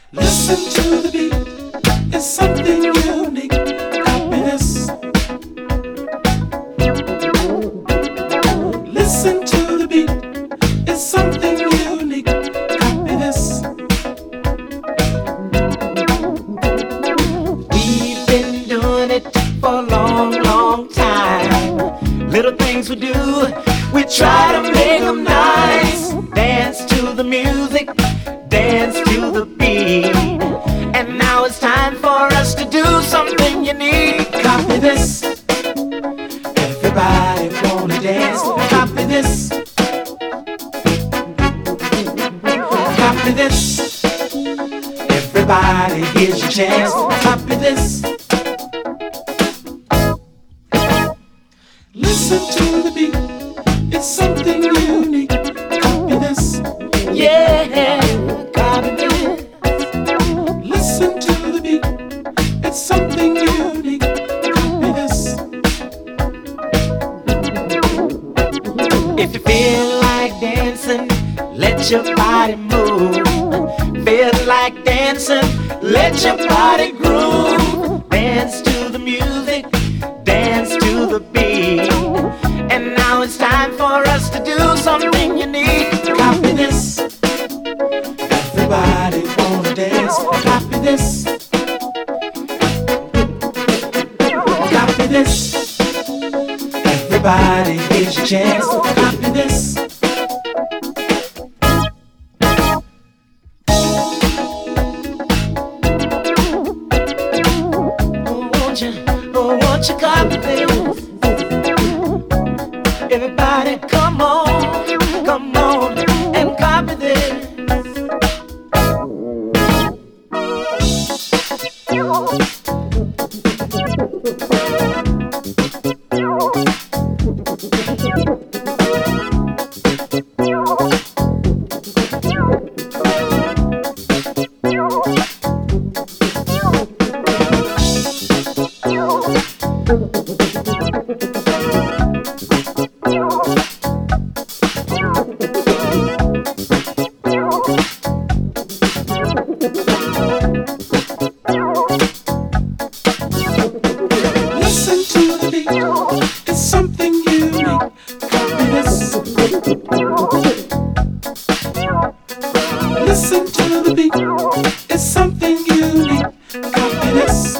Listen to the beat, it's something unique. Happiness. Listen to the beat, it's something unique. Happiness. We've been doing it for a long, long time. Little things we do, we try to make them nice. Dance to the music, dance to the beat. And now it's time for us to do something unique. Copy this. Everybody wanna dance. Copy this. Copy this. Everybody, here's your chance. Copy this. Listen to the beat, it's something unique. Copy this. Yeah, copy this. Listen to the beat, it's something unique. Copy this. If you feel like dancing, let your body move. Feel like dancing, let your body groove. Dance to the music, dance to the beat. And now it's time for us to do something unique. Copy this. Everybody wanna dance. Copy this. Copy this. Everybody, here's your chance. Copy this. Won't you copy this? Everybody, come on, and copy this. Listen to the beat, it's something unique. Copy this. Listen to the beat, it's something unique. Copy this.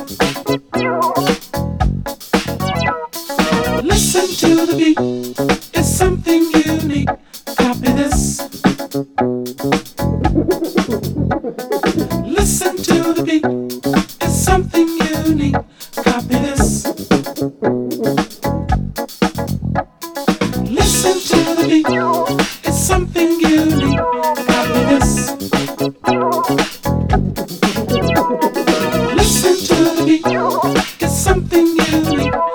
Listen to the beat, it's something unique. Copy this. Listen to the beat, it's something unique. Copy this. Listen to the beat, it's something unique. Copy this. Listen to the beat, it's something unique.